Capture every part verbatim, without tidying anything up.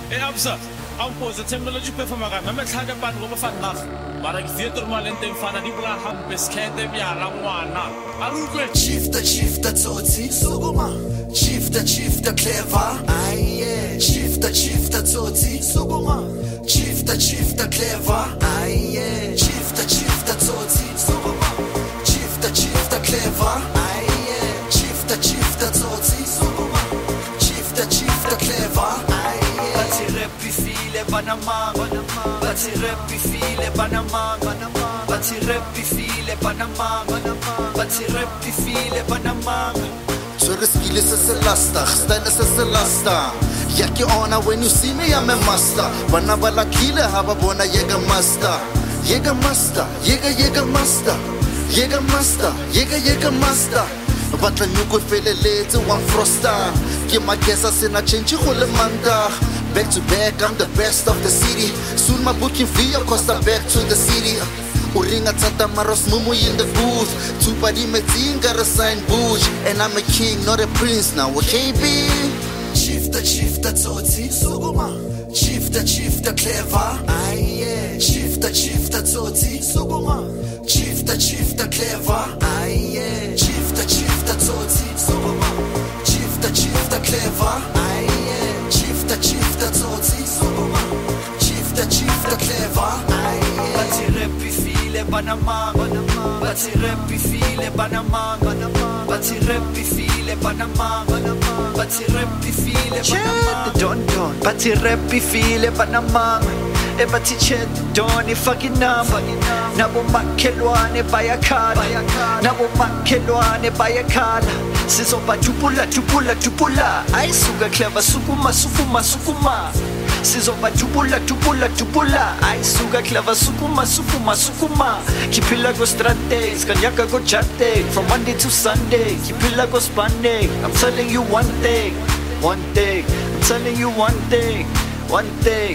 Eh Absa, ang po sa technology performer ka, may tlhaga pa ngo ba fan na. Para ki theater malente fana di bla hampe skete bya la ngwana. Alukwe Chifta chifta tsotsi sukuma. Chifta chifta clever. Aye. Chifta chifta tsotsi sukuma. Chifta chifta clever. Aye. Chifta chifta tsotsi sukuma. Chifta chifta clever. Aye. Chifta chifta tsotsi sukuma. Chifta chifta clever. Aye. Bati repi file banama banama. Bati repi file banama banama. Bati repi file banama banama. Bati repi file banama. Swere skills is a lasta, style is a lasta. Yaki ona when you see me I'm a master. Bana bala kile haba bona yega master. Yega master, yega yega master. Yega master, yega yega master. Batla nyuko fele late one frosta. Ke magesa sena change go le manda. Back to back, I'm the best of the city. Soon my booking fee costa back to the city. Uringa tata maros mumu in the booth. Tupadi metin got a sign booch. And I'm a king, not a prince now, okay B? Chifta chifta tsotsi sukuma. Chifta chifta clever. Aye. Chifta chifta tsotsi sukuma. Chifta chifta clever. Aye. Chifta chifta tsotsi sukuma. Chifta chifta clever. Aye. Chifta chifta tsotsi sukuma. Chifta chifta clever. Aye. Bati repi file banama banama. Bati repi file banama banama. Bati repi file banama banama. Bati repi file banama. Don don. Bati repi file banama. E bati ched don e fucking nam. Nabo makelwane bayakala. Nabo makelwane bayakala. Sizo ba tupula tupula tupula. Ay suga clever sukuma sukuma sukuma. Sizoba tupula tupula tupula. Ay suga clever sukuma sukuma sukuma. Kipila go strate, kanyaka go chate. From Monday to Sunday, kipila go spande. I'm telling you one thing, one thing. I'm telling you one thing, one thing.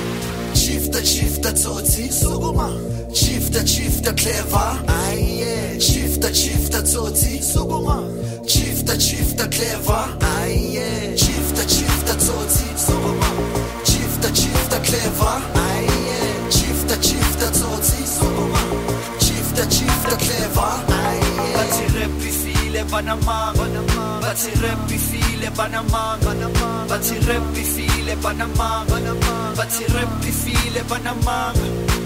Chifta chifta tsotsi sukuma. Chifta chifta clever. Aye. Chifta chifta tsotsi sukuma. Chifta chifta clever. Aye. Chifta chifta tsotsi sukuma. Chifta chifta clever. Aye. Chifta chifta tsotsi sukuma. Chifta chifta clever. Aye. Bati repi file banama banama. Bati repi file banama banama. Bati repi file banama banama. Bati repi file banama.